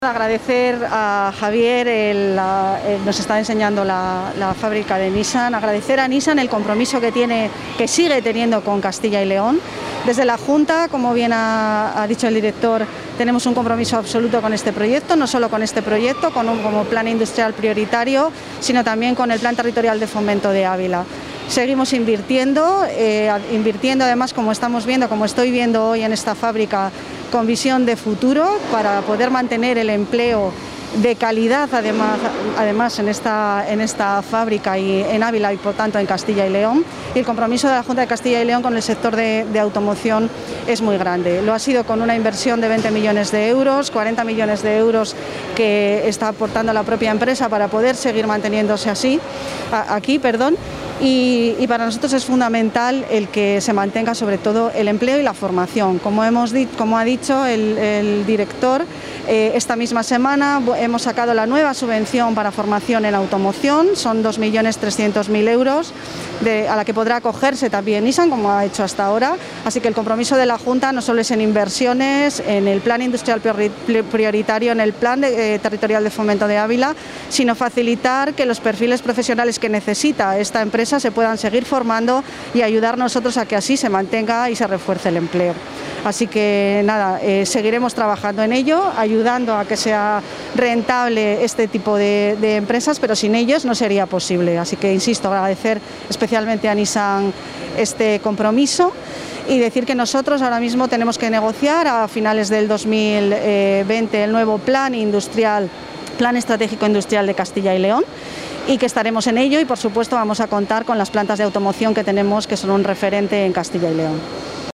Agradecer a Javier, nos está enseñando la fábrica de Nissan, agradecer a Nissan el compromiso que sigue teniendo con Castilla y León. Desde la Junta, como bien ha dicho el director, tenemos un compromiso absoluto con este proyecto, no solo con este proyecto, como plan industrial prioritario, sino también con el Plan Territorial de Fomento de Ávila. Seguimos invirtiendo además, como estamos viendo, como estoy viendo hoy en esta fábrica, con visión de futuro para poder mantener el empleo de calidad además en esta fábrica y en Ávila y por tanto en Castilla y León. Y el compromiso de la Junta de Castilla y León con el sector de automoción es muy grande. Lo ha sido con una inversión de 20 millones de euros, 40 millones de euros que está aportando la propia empresa para poder seguir manteniéndose aquí. Y para nosotros es fundamental el que se mantenga sobre todo el empleo y la formación. Como ha dicho el director, esta misma semana hemos sacado la nueva subvención para formación en automoción, son 2.300.000 euros, a la que podrá acogerse también Nissan, como ha hecho hasta ahora. Así que el compromiso de la Junta no solo es en inversiones, en el plan industrial prioritario, en el plan territorial de fomento de Ávila, sino facilitar que los perfiles profesionales que necesita esta empresa se puedan seguir formando y ayudar nosotros a que así se mantenga y se refuerce el empleo. Así que nada, seguiremos trabajando en ello, ayudando a que sea rentable este tipo de empresas, pero sin ellos no sería posible. Así que insisto, agradecer especialmente a Nissan este compromiso y decir que nosotros ahora mismo tenemos que negociar a finales del 2020 el nuevo Plan Estratégico Industrial de Castilla y León, y que estaremos en ello y por supuesto vamos a contar con las plantas de automoción que tenemos, que son un referente en Castilla y León.